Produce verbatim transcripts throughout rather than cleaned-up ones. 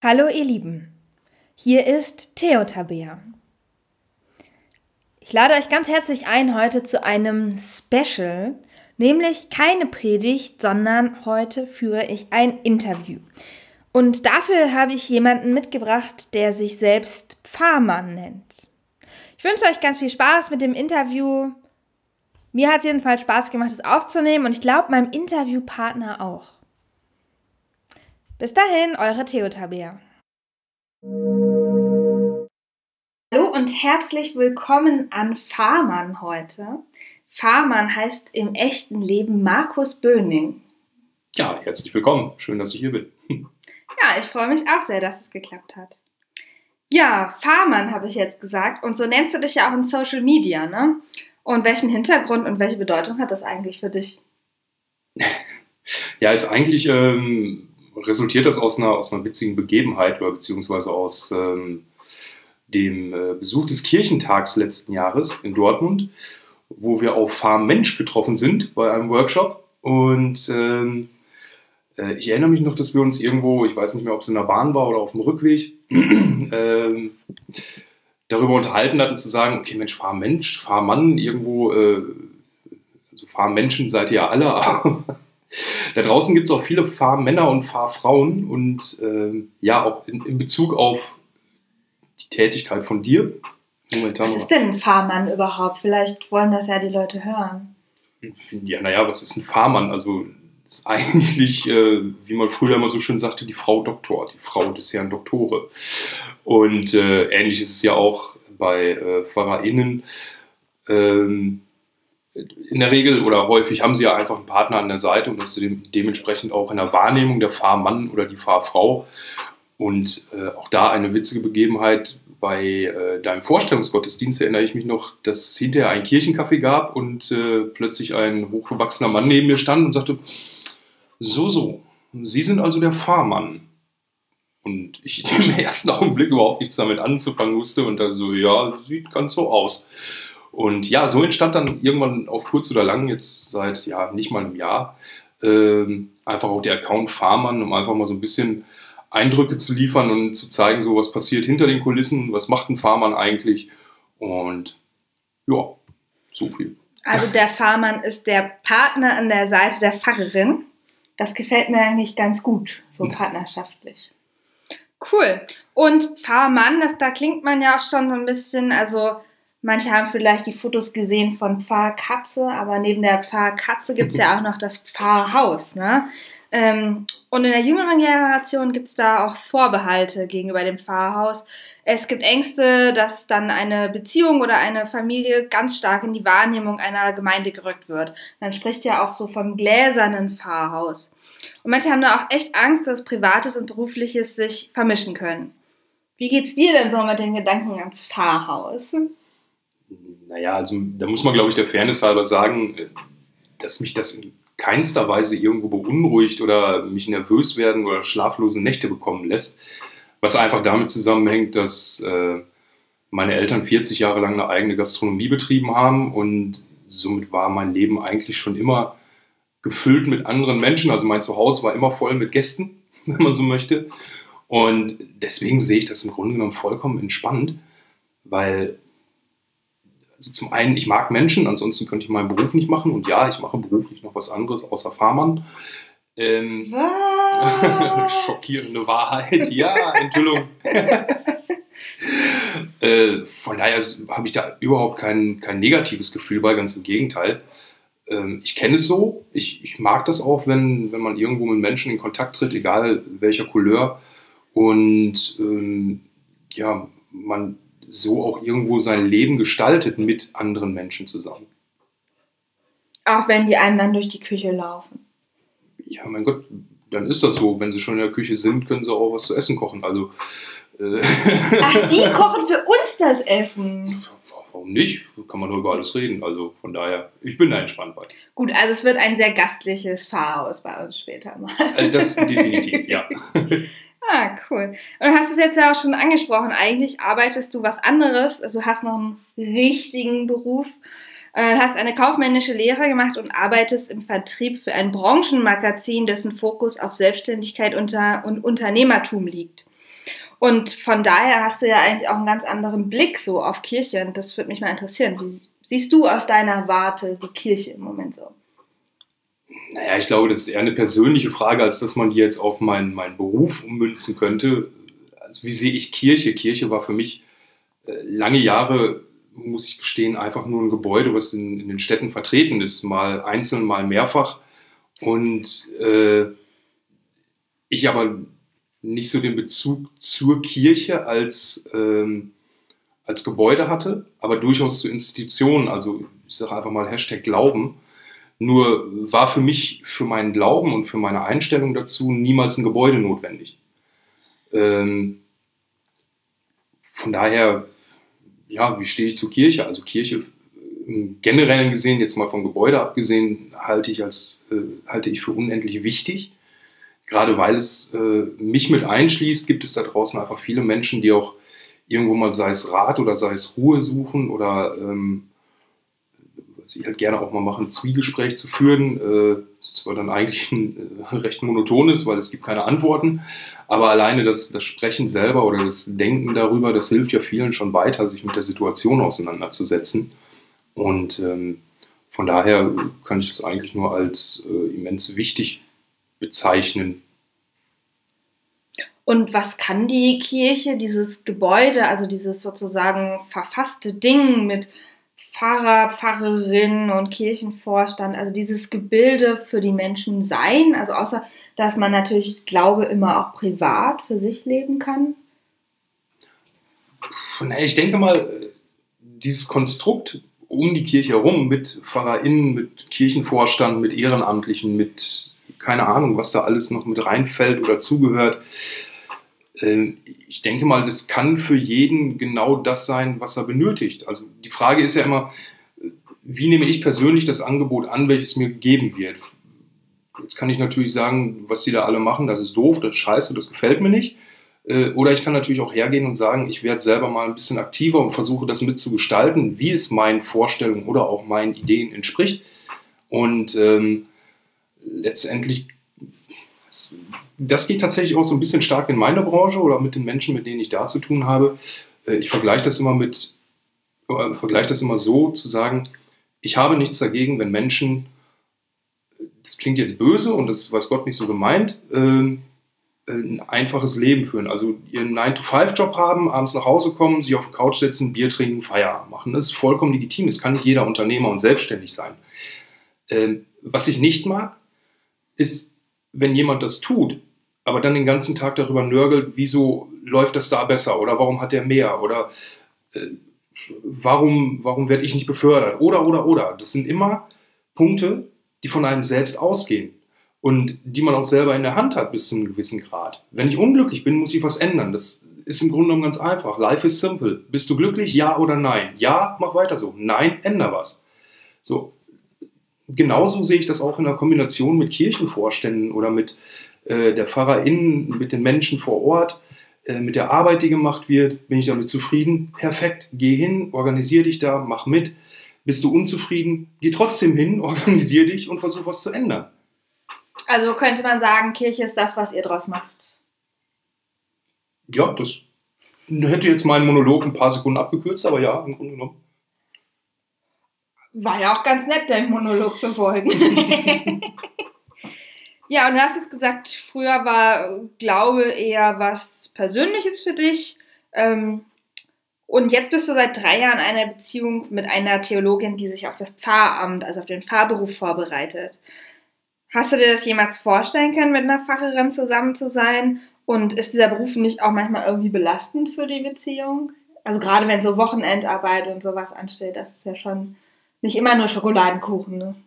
Hallo ihr Lieben, hier ist Theo Tabea. Ich lade euch ganz herzlich ein heute zu einem Special, nämlich keine Predigt, sondern heute führe ich ein Interview. Und dafür habe ich jemanden mitgebracht, der sich selbst Pfarrmann nennt. Ich wünsche euch ganz viel Spaß mit dem Interview. Mir hat es jedenfalls Spaß gemacht, es aufzunehmen und ich glaube meinem Interviewpartner auch. Bis dahin, eure Theo Tabea. Hallo und herzlich willkommen an Pfarrmann heute. Pfarrmann heißt im echten Leben Markus Böning. Ja, herzlich willkommen. Schön, dass ich hier bin. Ja, ich freue mich auch sehr, dass es geklappt hat. Ja, Pfarrmann habe ich jetzt gesagt und so nennst du dich ja auch in Social Media, ne? Und welchen Hintergrund und welche Bedeutung hat das eigentlich für dich? Ja, ist eigentlich ähm, resultiert das aus einer, aus einer witzigen Begebenheit oder beziehungsweise aus ähm, dem äh, Besuch des Kirchentags letzten Jahres in Dortmund, wo wir auf Pfarrmensch getroffen sind bei einem Workshop. Und ähm, äh, ich erinnere mich noch, dass wir uns irgendwo, ich weiß nicht mehr, ob es in der Bahn war oder auf dem Rückweg, ähm, darüber unterhalten hatten, zu sagen, okay, Mensch, Pfarrmensch, Pfarrmann, irgendwo, äh, also Pfarrmenschen seid ihr alle, aber da draußen gibt es auch viele Pfarrmänner und Pfarrfrauen und ähm, ja, auch in, in Bezug auf die Tätigkeit von dir. Momentan was ist denn ein Pfarrmann überhaupt? Vielleicht wollen das ja die Leute hören. Ja, naja, was ist ein Pfarrmann? Also das ist eigentlich, äh, wie man früher immer so schön sagte, die Frau Doktor, die Frau des Herrn Doktore. Und äh, ähnlich ist es ja auch bei äh, PfarrerInnen. Ähm, in der Regel oder häufig haben sie ja einfach einen Partner an der Seite und das ist dem, dementsprechend auch in der Wahrnehmung der Pfarrmann oder die Pfarrfrau. Und äh, auch da eine witzige Begebenheit bei äh, deinem Vorstellungsgottesdienst erinnere ich mich noch, dass es hinterher einen Kirchenkaffee gab und äh, plötzlich ein hochgewachsener Mann neben mir stand und sagte, so, so, Sie sind also der Pfarrmann. Und ich im ersten Augenblick überhaupt nichts damit anzufangen wusste und da so, ja, sieht ganz so aus. Und ja, so entstand dann irgendwann auf kurz oder lang, jetzt seit ja nicht mal einem Jahr, ähm, einfach auch der Account Pfarrmann, um einfach mal so ein bisschen Eindrücke zu liefern und zu zeigen, so was passiert hinter den Kulissen, was macht ein Pfarrmann eigentlich und ja, so viel. Also der Pfarrmann ist der Partner an der Seite der Pfarrerin. Das gefällt mir eigentlich ganz gut, so partnerschaftlich. Cool. Und Pfarrmann, das, da klingt man ja auch schon so ein bisschen, also manche haben vielleicht die Fotos gesehen von Pfarrkatze, aber neben der Pfarrkatze gibt es ja auch noch das Pfarrhaus, ne? Ähm, und in der jüngeren Generation gibt es da auch Vorbehalte gegenüber dem Pfarrhaus. Es gibt Ängste, dass dann eine Beziehung oder eine Familie ganz stark in die Wahrnehmung einer Gemeinde gerückt wird. Man spricht ja auch so vom gläsernen Pfarrhaus. Und manche haben da auch echt Angst, dass Privates und Berufliches sich vermischen können. Wie geht's dir denn so mit den Gedanken ans Pfarrhaus? Naja, also da muss man, glaube ich, der Fairness halber sagen, dass mich das in keinster Weise irgendwo beunruhigt oder mich nervös werden oder schlaflose Nächte bekommen lässt. Was einfach damit zusammenhängt, dass äh, meine Eltern vierzig Jahre lang eine eigene Gastronomie betrieben haben und somit war mein Leben eigentlich schon immer gefüllt mit anderen Menschen. Also mein Zuhause war immer voll mit Gästen, wenn man so möchte. Und deswegen sehe ich das im Grunde genommen vollkommen entspannt, weil also zum einen, ich mag Menschen, ansonsten könnte ich meinen Beruf nicht machen. Und ja, ich mache beruflich noch was anderes außer Pfarrmann. Ähm, Was? Schockierende Wahrheit, ja, Enthüllung. äh, von daher habe ich da überhaupt kein, kein negatives Gefühl bei, ganz im Gegenteil. Ähm, ich kenne es so, ich, ich mag das auch, wenn, wenn man irgendwo mit Menschen in Kontakt tritt, egal welcher Couleur. Und ähm, ja, man so auch irgendwo sein Leben gestaltet mit anderen Menschen zusammen. Auch wenn die einem dann durch die Küche laufen. Ja, mein Gott, dann ist das so. Wenn sie schon in der Küche sind, können sie auch was zu essen kochen. Also, äh Ach, die kochen für uns das Essen. Warum nicht? Kann man nur über alles reden. Also von daher, ich bin da entspannt bei. Gut, also es wird ein sehr gastliches Pfarrhaus bei uns später mal. Das definitiv, ja. Ah, cool. Und du hast es jetzt ja auch schon angesprochen, eigentlich arbeitest du was anderes, also hast noch einen richtigen Beruf, äh, hast eine kaufmännische Lehre gemacht und arbeitest im Vertrieb für ein Branchenmagazin, dessen Fokus auf Selbstständigkeit unter und Unternehmertum liegt. Und von daher hast du ja eigentlich auch einen ganz anderen Blick so auf Kirche. Und das würde mich mal interessieren. Wie siehst du aus deiner Warte die Kirche im Moment so? Naja, ich glaube, das ist eher eine persönliche Frage, als dass man die jetzt auf meinen, meinen Beruf ummünzen könnte. Also wie sehe ich Kirche? Kirche war für mich äh, lange Jahre, muss ich gestehen, einfach nur ein Gebäude, was in, in den Städten vertreten ist, mal einzeln, mal mehrfach. Und äh, ich aber nicht so den Bezug zur Kirche als, ähm, als Gebäude hatte, aber durchaus zu Institutionen, also ich sage einfach mal Hashtag Glauben. Nur war für mich, für meinen Glauben und für meine Einstellung dazu niemals ein Gebäude notwendig. Ähm, von daher, ja, wie stehe ich zur Kirche? Also Kirche im Generellen gesehen, jetzt mal vom Gebäude abgesehen, halte ich, als, äh, halte ich für unendlich wichtig. Gerade weil es äh, mich mit einschließt, gibt es da draußen einfach viele Menschen, die auch irgendwo mal, sei es Rat oder sei es Ruhe suchen oder ähm, was ich halt gerne auch mal mache, ein Zwiegespräch zu führen. Äh, das war dann eigentlich ein, äh, recht monotones, weil es gibt keine Antworten. Aber alleine das, das Sprechen selber oder das Denken darüber, das hilft ja vielen schon weiter, sich mit der Situation auseinanderzusetzen. Und ähm, von daher kann ich das eigentlich nur als äh, immens wichtig bezeichnen. Und was kann die Kirche, dieses Gebäude, also dieses sozusagen verfasste Ding mit Pfarrer, Pfarrerin und Kirchenvorstand, also dieses Gebilde für die Menschen sein? Also außer, dass man natürlich Glaube immer auch privat für sich leben kann? Ich denke mal, dieses Konstrukt um die Kirche herum mit PfarrerInnen, mit Kirchenvorstand, mit Ehrenamtlichen, mit keine Ahnung, was da alles noch mit reinfällt oder zugehört. Ich denke mal, das kann für jeden genau das sein, was er benötigt. Also die Frage ist ja immer, wie nehme ich persönlich das Angebot an, welches mir gegeben wird? Jetzt kann ich natürlich sagen, was die da alle machen, das ist doof, das ist scheiße, das gefällt mir nicht. Oder ich kann natürlich auch hergehen und sagen, ich werde selber mal ein bisschen aktiver und versuche das mitzugestalten, wie es meinen Vorstellungen oder auch meinen Ideen entspricht. Und ähm, letztendlich, das geht tatsächlich auch so ein bisschen stark in meiner Branche oder mit den Menschen, mit denen ich da zu tun habe. Ich vergleiche das immer mit, äh, vergleiche das immer so, zu sagen, ich habe nichts dagegen, wenn Menschen, das klingt jetzt böse und das weiß Gott nicht so gemeint, äh, ein einfaches Leben führen. Also ihren nine to five Job haben, abends nach Hause kommen, sich auf die Couch setzen, Bier trinken, Feierabend machen. Das ist vollkommen legitim. Das kann nicht jeder Unternehmer und selbstständig sein. Ähm, was ich nicht mag, ist, wenn jemand das tut, aber dann den ganzen Tag darüber nörgelt, wieso läuft das da besser oder warum hat der mehr oder äh, warum, warum werde ich nicht befördert oder, oder, oder. Das sind immer Punkte, die von einem selbst ausgehen. Und die man auch selber in der Hand hat bis zu einem gewissen Grad. Wenn ich unglücklich bin, muss ich was ändern. Das ist im Grunde genommen ganz einfach. Life is simple. Bist du glücklich? Ja oder nein? Ja, mach weiter so. Nein, änder was. So. Genauso sehe ich das auch in der Kombination mit Kirchenvorständen oder mit äh, der PfarrerInnen, mit den Menschen vor Ort, äh, mit der Arbeit, die gemacht wird. Bin ich damit zufrieden? Perfekt. Geh hin, organisier dich da, mach mit. Bist du unzufrieden? Geh trotzdem hin, organisier dich und versuch was zu ändern. Also könnte man sagen, Kirche ist das, was ihr draus macht. Ja, das hätte jetzt meinen Monolog ein paar Sekunden abgekürzt, aber ja, im Grunde genommen. War ja auch ganz nett, deinem Monolog zu folgen. Ja, und du hast jetzt gesagt, früher war Glaube eher was Persönliches für dich. Und jetzt bist du seit drei Jahren in einer Beziehung mit einer Theologin, die sich auf das Pfarramt, also auf den Pfarrberuf vorbereitet. Hast du dir das jemals vorstellen können, mit einer Pfarrerin zusammen zu sein? Und ist dieser Beruf nicht auch manchmal irgendwie belastend für die Beziehung? Also gerade wenn so Wochenendarbeit und sowas ansteht, das ist ja schon nicht immer nur Schokoladenkuchen, ne?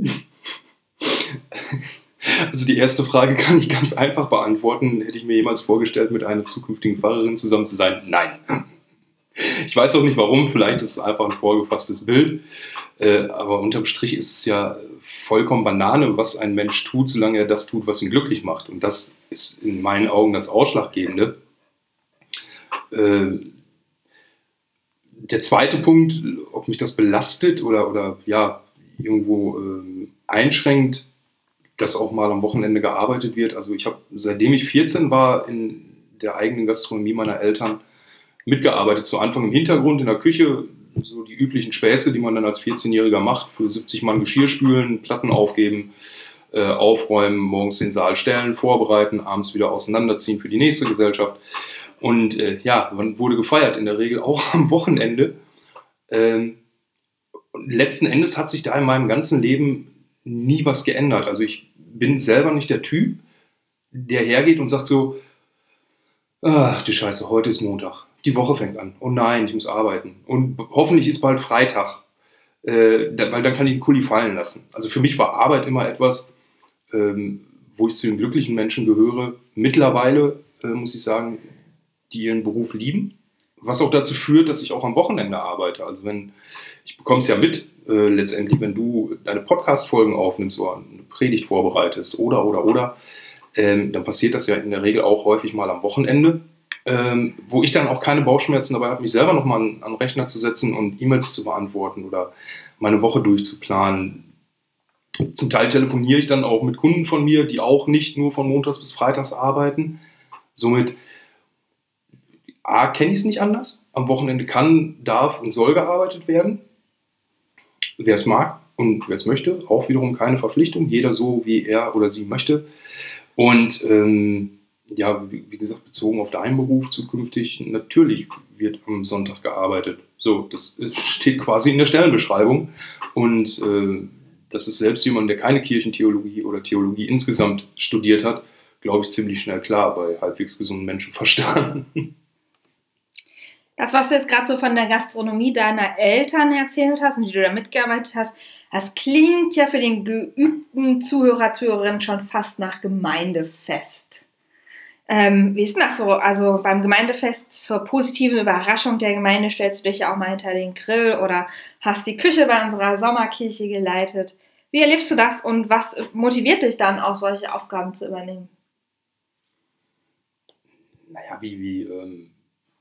Also die erste Frage kann ich ganz einfach beantworten. Hätte ich mir jemals vorgestellt, mit einer zukünftigen Pfarrerin zusammen zu sein? Nein. Ich weiß auch nicht warum, vielleicht ist es einfach ein vorgefasstes Bild. Aber unterm Strich ist es ja vollkommen Banane, was ein Mensch tut, solange er das tut, was ihn glücklich macht. Und das ist in meinen Augen das Ausschlaggebende. Äh, der zweite Punkt, ob mich das belastet oder, oder ja, irgendwo äh, einschränkt, dass auch mal am Wochenende gearbeitet wird. Also ich habe, seitdem ich vierzehn war, in der eigenen Gastronomie meiner Eltern mitgearbeitet. Zu Anfang im Hintergrund in der Küche, so die üblichen Späße, die man dann als vierzehnjähriger macht, für siebzig Mann Geschirr spülen, Platten aufgeben, äh, aufräumen, morgens den Saal stellen, vorbereiten, abends wieder auseinanderziehen für die nächste Gesellschaft. Und äh, ja, man wurde gefeiert, in der Regel auch am Wochenende. Ähm, letzten Endes hat sich da in meinem ganzen Leben nie was geändert. Also ich bin selber nicht der Typ, der hergeht und sagt so, ach du Scheiße, heute ist Montag, die Woche fängt an, oh nein, ich muss arbeiten und hoffentlich ist bald Freitag, äh, da, weil dann kann ich den Kuli fallen lassen. Also für mich war Arbeit immer etwas, ähm, wo ich zu den glücklichen Menschen gehöre. Mittlerweile äh, muss ich sagen, die ihren Beruf lieben, was auch dazu führt, dass ich auch am Wochenende arbeite. Also wenn, ich bekomme es ja mit, äh, letztendlich, wenn du deine Podcast-Folgen aufnimmst oder eine Predigt vorbereitest oder, oder, oder, ähm, dann passiert das ja in der Regel auch häufig mal am Wochenende, ähm, wo ich dann auch keine Bauchschmerzen dabei habe, mich selber nochmal an, an den Rechner zu setzen und E-Mails zu beantworten oder meine Woche durchzuplanen. Zum Teil telefoniere ich dann auch mit Kunden von mir, die auch nicht nur von Montags bis Freitags arbeiten. Somit A, kenne ich es nicht anders. Am Wochenende kann, darf und soll gearbeitet werden. Wer es mag und wer es möchte, auch wiederum keine Verpflichtung. Jeder so, wie er oder sie möchte. Und ähm, ja, wie, wie gesagt, bezogen auf deinen Beruf zukünftig, natürlich wird am Sonntag gearbeitet. So, das steht quasi in der Stellenbeschreibung. Und äh, das ist selbst jemand, der keine Kirchentheologie oder Theologie insgesamt studiert hat, glaube ich, ziemlich schnell klar bei halbwegs gesundem Menschenverstand. Das, was du jetzt gerade so von der Gastronomie deiner Eltern erzählt hast und wie du da mitgearbeitet hast, das klingt ja für den geübten Zuhörer, Zuhörerin schon fast nach Gemeindefest. Ähm, wie ist denn das so? Also beim Gemeindefest zur positiven Überraschung der Gemeinde stellst du dich ja auch mal hinter den Grill oder hast die Küche bei unserer Sommerkirche geleitet. Wie erlebst du das und was motiviert dich dann auch, solche Aufgaben zu übernehmen? Naja, wie, wie, ähm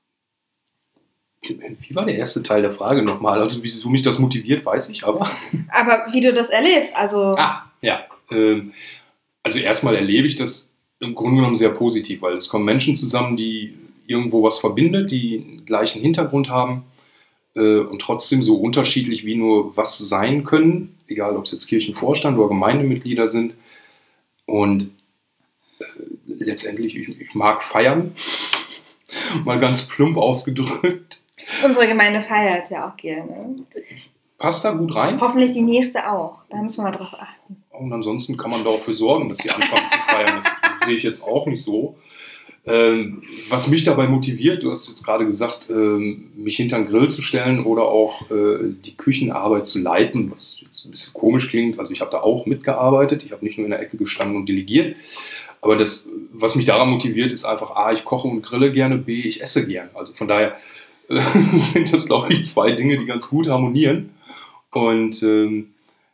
Wie war der erste Teil der Frage nochmal? Also, wieso mich das motiviert, weiß ich, aber. Aber wie du das erlebst, also. Ah, ja. Ähm, also, erstmal erlebe ich das im Grunde genommen sehr positiv, weil es kommen Menschen zusammen, die irgendwo was verbindet, die einen gleichen Hintergrund haben äh, und trotzdem so unterschiedlich wie nur was sein können, egal ob es jetzt Kirchenvorstand oder Gemeindemitglieder sind. Und äh, letztendlich, ich, ich mag feiern, mal ganz plump ausgedrückt. Unsere Gemeinde feiert ja auch gerne. Passt da gut rein. Hoffentlich die nächste auch. Da müssen wir mal drauf achten. Und ansonsten kann man dafür sorgen, dass sie anfangen zu feiern. Das sehe ich jetzt auch nicht so. Ähm, was mich dabei motiviert, du hast jetzt gerade gesagt, ähm, mich hinter den Grill zu stellen oder auch äh, die Küchenarbeit zu leiten, was jetzt ein bisschen komisch klingt. Also ich habe da auch mitgearbeitet. Ich habe nicht nur in der Ecke gestanden und delegiert. Aber das, was mich daran motiviert, ist einfach A, ich koche und grille gerne, B, ich esse gerne. Also von daher äh, sind das, glaube ich, zwei Dinge, die ganz gut harmonieren. Und ähm,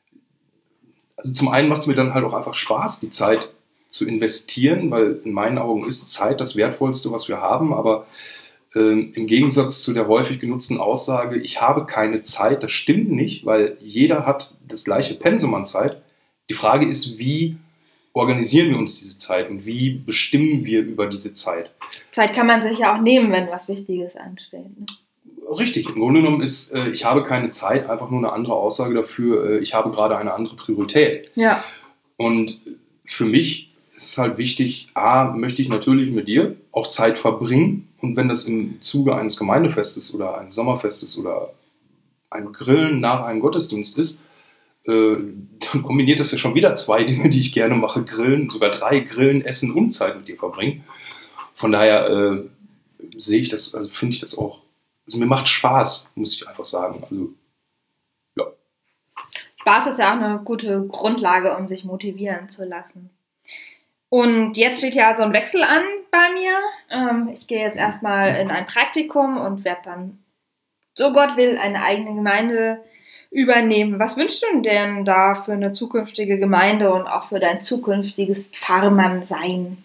also zum einen macht es mir dann halt auch einfach Spaß, die Zeit zu investieren, weil in meinen Augen ist Zeit das Wertvollste, was wir haben. Aber ähm, im Gegensatz zu der häufig genutzten Aussage, ich habe keine Zeit, das stimmt nicht, weil jeder hat das gleiche Pensum an Zeit. Die Frage ist, wie organisieren wir uns diese Zeit und wie bestimmen wir über diese Zeit? Zeit kann man sich ja auch nehmen, wenn was Wichtiges ansteht. Ne? Richtig, im Grunde genommen ist, äh, ich habe keine Zeit, einfach nur eine andere Aussage dafür, äh, ich habe gerade eine andere Priorität. Ja. Und für mich ist es halt wichtig, A, möchte ich natürlich mit dir auch Zeit verbringen und wenn das im Zuge eines Gemeindefestes oder eines Sommerfestes oder ein Grillen nach einem Gottesdienst ist, dann kombiniert das ja schon wieder zwei Dinge, die ich gerne mache, Grillen, sogar drei, Grillen, Essen und Zeit mit dir verbringen. Von daher äh, sehe ich das, also finde ich das auch, also mir macht Spaß, muss ich einfach sagen. Also, ja. Spaß ist ja auch eine gute Grundlage, um sich motivieren zu lassen. Und jetzt steht ja so ein Wechsel an bei mir. Ähm, ich gehe jetzt erstmal in ein Praktikum und werde dann, so Gott will, eine eigene Gemeinde übernehmen. Was wünschst du denn da für eine zukünftige Gemeinde und auch für dein zukünftiges Pfarrmannsein?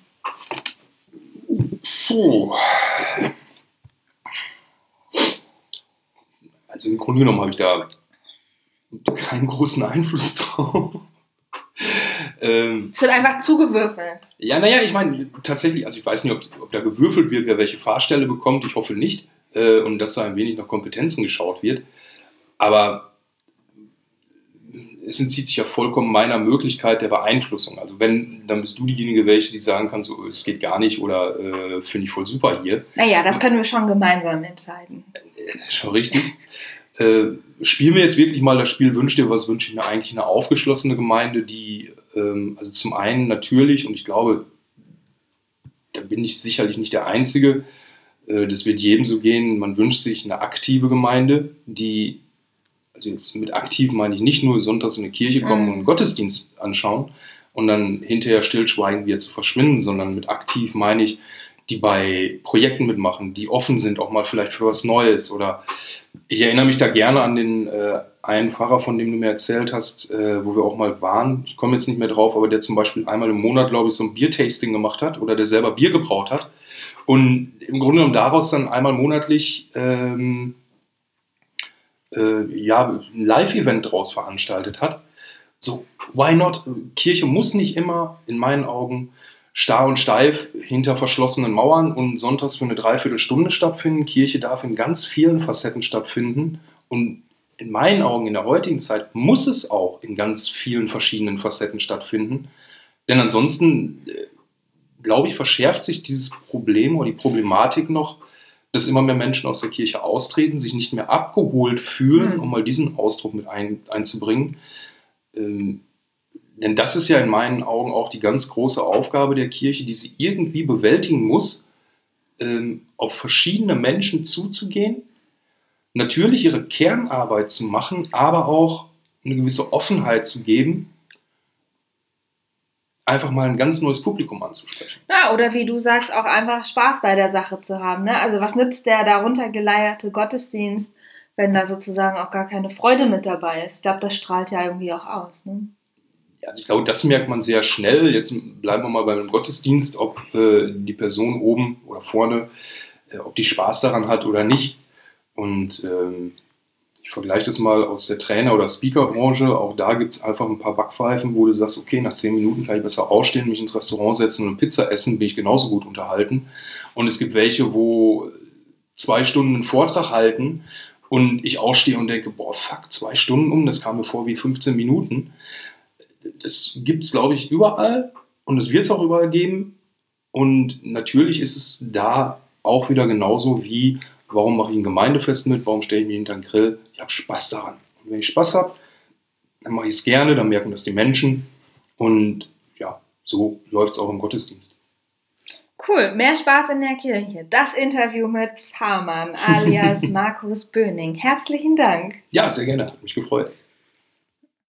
Puh. Also im Grunde genommen habe ich da keinen großen Einfluss drauf. Ähm, es wird einfach zugewürfelt. Ja, naja, ich meine, tatsächlich, also ich weiß nicht, ob, ob da gewürfelt wird, wer welche Fahrstelle bekommt. Ich hoffe nicht. Äh, und dass da ein wenig nach Kompetenzen geschaut wird. Aber es entzieht sich ja vollkommen meiner Möglichkeit der Beeinflussung. Also wenn, dann bist du diejenige, welche, die sagen kann, so, es geht gar nicht oder äh, finde ich voll super hier. Naja, das können wir schon gemeinsam entscheiden. Äh, schon richtig. Äh, spielen wir jetzt wirklich mal das Spiel Wünsch dir was, wünsche ich mir eigentlich eine aufgeschlossene Gemeinde, die, ähm, also zum einen natürlich, und ich glaube, da bin ich sicherlich nicht der Einzige, äh, das wird jedem so gehen, man wünscht sich eine aktive Gemeinde, die, also jetzt mit aktiv meine ich nicht nur sonntags in die Kirche kommen Mhm. und einen Gottesdienst anschauen und dann hinterher stillschweigend wieder zu verschwinden, sondern mit aktiv meine ich, die bei Projekten mitmachen, die offen sind, auch mal vielleicht für was Neues. Oder ich erinnere mich da gerne an den äh, einen Pfarrer, von dem du mir erzählt hast, äh, wo wir auch mal waren. Ich komme jetzt nicht mehr drauf, aber der zum Beispiel einmal im Monat, glaube ich, so ein Biertasting gemacht hat oder der selber Bier gebraut hat. Und im Grunde genommen daraus dann einmal monatlich ähm, äh, ja, ein Live-Event daraus veranstaltet hat. So, why not? Kirche muss nicht immer, in meinen Augen, starr und steif hinter verschlossenen Mauern und sonntags für eine Dreiviertelstunde stattfinden. Kirche darf in ganz vielen Facetten stattfinden. Und in meinen Augen in der heutigen Zeit muss es auch in ganz vielen verschiedenen Facetten stattfinden. Denn ansonsten, äh, glaube ich, verschärft sich dieses Problem oder die Problematik noch, dass immer mehr Menschen aus der Kirche austreten, sich nicht mehr abgeholt fühlen, Mhm. um mal diesen Ausdruck mit ein, einzubringen. Ähm, denn das ist ja in meinen Augen auch die ganz große Aufgabe der Kirche, die sie irgendwie bewältigen muss, ähm, auf verschiedene Menschen zuzugehen, natürlich ihre Kernarbeit zu machen, aber auch eine gewisse Offenheit zu geben, einfach mal ein ganz neues Publikum anzusprechen. Ja, oder wie du sagst, auch einfach Spaß bei der Sache zu haben. Ne? Also was nützt der darunter geleierte Gottesdienst, wenn da sozusagen auch gar keine Freude mit dabei ist? Ich glaube, das strahlt ja irgendwie auch aus. Ne? Also ich glaube, das merkt man sehr schnell. Jetzt bleiben wir mal beim Gottesdienst, ob äh, die Person oben oder vorne, äh, ob die Spaß daran hat oder nicht. Und ähm, ich vergleiche das mal aus der Trainer- oder Speakerbranche. Auch da gibt es einfach ein paar Backpfeifen, wo du sagst, okay, nach zehn Minuten kann ich besser aufstehen, mich ins Restaurant setzen und Pizza essen, bin ich genauso gut unterhalten. Und es gibt welche, wo zwei Stunden einen Vortrag halten und ich aufstehe und denke, boah, fuck, zwei Stunden um, das kam mir vor wie fünfzehn Minuten. Das gibt es, glaube ich, überall und es wird es auch überall geben. Und natürlich ist es da auch wieder genauso wie, warum mache ich ein Gemeindefest mit, warum stelle ich mich hinter den Grill? Ich habe Spaß daran. Und wenn ich Spaß habe, dann mache ich es gerne, dann merken das die Menschen. Und ja, so läuft es auch im Gottesdienst. Cool, mehr Spaß in der Kirche. Das Interview mit Pfarrmann alias Markus Böning. Herzlichen Dank. Ja, sehr gerne, hat mich gefreut.